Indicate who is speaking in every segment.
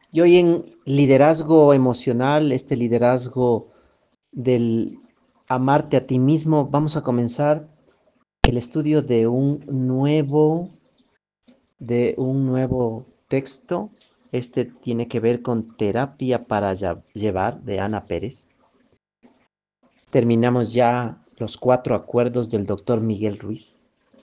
Speaker 1: Y hoy en liderazgo emocional, este liderazgo del amarte a ti mismo, vamos a comenzar el estudio de un nuevo texto. Este tiene que ver con Terapia para llevar de Ana Pérez. Terminamos ya los 4 acuerdos del doctor Miguel Ruiz.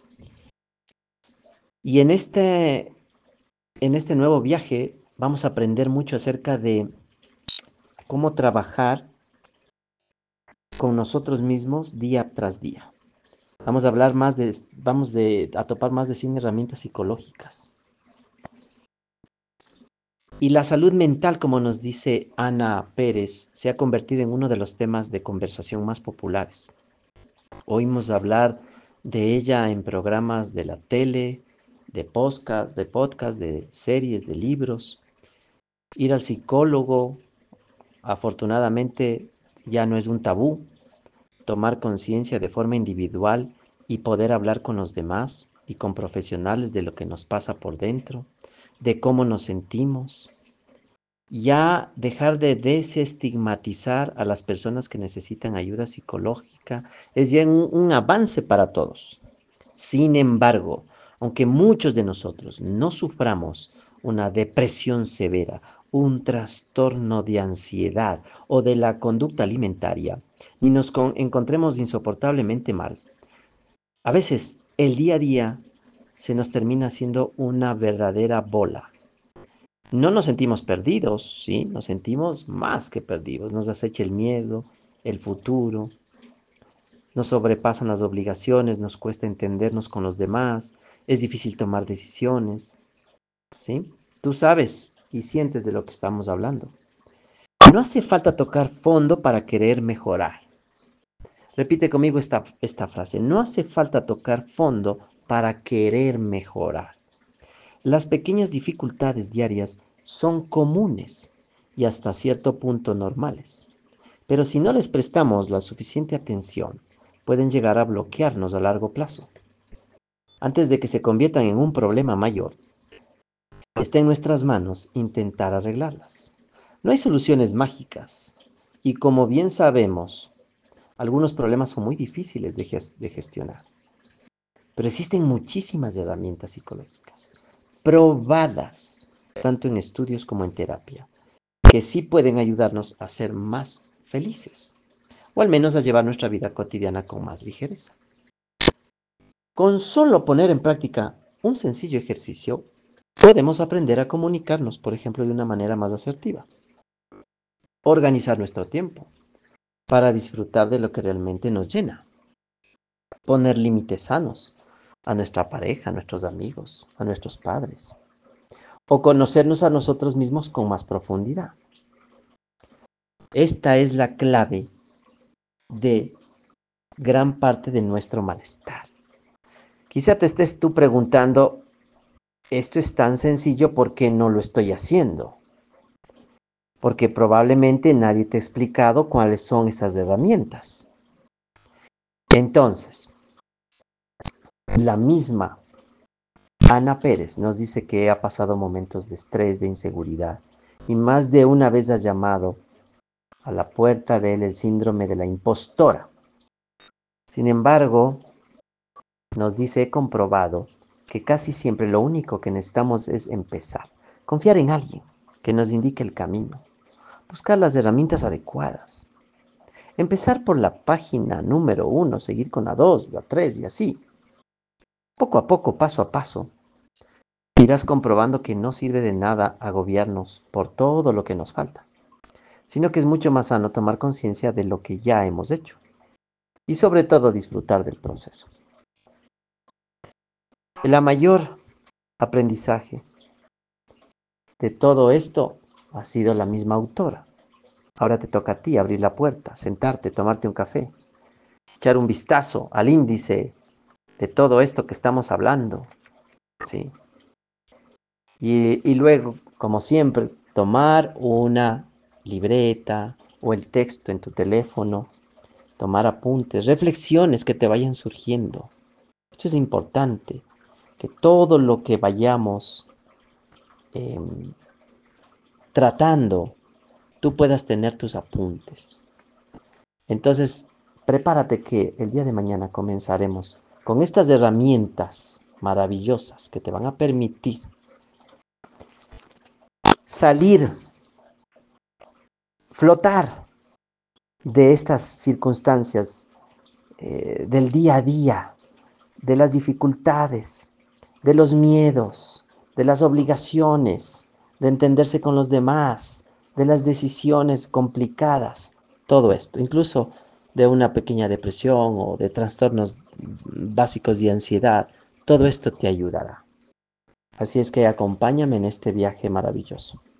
Speaker 1: Y en este nuevo viaje vamos a aprender mucho acerca de cómo trabajar con nosotros mismos día tras día. Vamos a topar más de 100 herramientas psicológicas. Y la salud mental, como nos dice Ana Pérez, se ha convertido en uno de los temas de conversación más populares. Oímos hablar de ella en programas de la tele, de series, de libros. Ir al psicólogo, afortunadamente, ya no es un tabú. Tomar conciencia de forma individual y poder hablar con los demás y con profesionales de lo que nos pasa por dentro, de cómo nos sentimos. Ya dejar de desestigmatizar a las personas que necesitan ayuda psicológica es ya un avance para todos. Sin embargo, aunque muchos de nosotros no suframos una depresión severa, un trastorno de ansiedad o de la conducta alimentaria, ni nos encontremos insoportablemente mal, a veces el día a día se nos termina haciendo una verdadera bola. No nos sentimos perdidos, ¿sí? Nos sentimos más que perdidos. Nos acecha el miedo, el futuro, nos sobrepasan las obligaciones, nos cuesta entendernos con los demás, es difícil tomar decisiones, ¿sí? Tú sabes y sientes de lo que estamos hablando. No hace falta tocar fondo para querer mejorar. Repite conmigo esta frase. No hace falta tocar fondo para querer mejorar. Las pequeñas dificultades diarias son comunes y hasta cierto punto normales. Pero si no les prestamos la suficiente atención, pueden llegar a bloquearnos a largo plazo. Antes de que se conviertan en un problema mayor, está en nuestras manos intentar arreglarlas. No hay soluciones mágicas y como bien sabemos, algunos problemas son muy difíciles de gestionar. Pero existen muchísimas herramientas psicológicas probadas, tanto en estudios como en terapia, que sí pueden ayudarnos a ser más felices, o al menos a llevar nuestra vida cotidiana con más ligereza. Con solo poner en práctica un sencillo ejercicio, podemos aprender a comunicarnos, por ejemplo, de una manera más asertiva. Organizar nuestro tiempo para disfrutar de lo que realmente nos llena. Poner límites sanos a nuestra pareja, a nuestros amigos, a nuestros padres. O conocernos a nosotros mismos con más profundidad. Esta es la clave de gran parte de nuestro malestar. Quizá te estés tú preguntando, esto es tan sencillo, ¿por qué no lo estoy haciendo? Porque probablemente nadie te ha explicado cuáles son esas herramientas. Entonces, la misma Ana Pérez nos dice que ha pasado momentos de estrés, de inseguridad, y más de una vez ha llamado a la puerta de él el síndrome de la impostora. Sin embargo, nos dice, he comprobado que casi siempre lo único que necesitamos es empezar, confiar en alguien que nos indique el camino, buscar las herramientas adecuadas, empezar por la página número 1, seguir con la 2, la 3 y así. Poco a poco, paso a paso, irás comprobando que no sirve de nada agobiarnos por todo lo que nos falta, sino que es mucho más sano tomar conciencia de lo que ya hemos hecho y sobre todo disfrutar del proceso. La mayor aprendizaje de todo esto ha sido la misma autora. Ahora te toca a ti abrir la puerta, sentarte, tomarte un café, echar un vistazo al índice de todo esto que estamos hablando, ¿sí? Y luego, como siempre, tomar una libreta o el texto en tu teléfono, tomar apuntes, reflexiones que te vayan surgiendo. Esto es importante, que todo lo que vayamos eh, tratando, tú puedas tener tus apuntes. Entonces, prepárate que el día de mañana comenzaremos con estas herramientas maravillosas que te van a permitir salir, flotar de estas circunstancias del día a día, de las dificultades, de los miedos, de las obligaciones, de entenderse con los demás, de las decisiones complicadas, todo esto, incluso de una pequeña depresión o de trastornos básicos de ansiedad, todo esto te ayudará. Así es que acompáñame en este viaje maravilloso.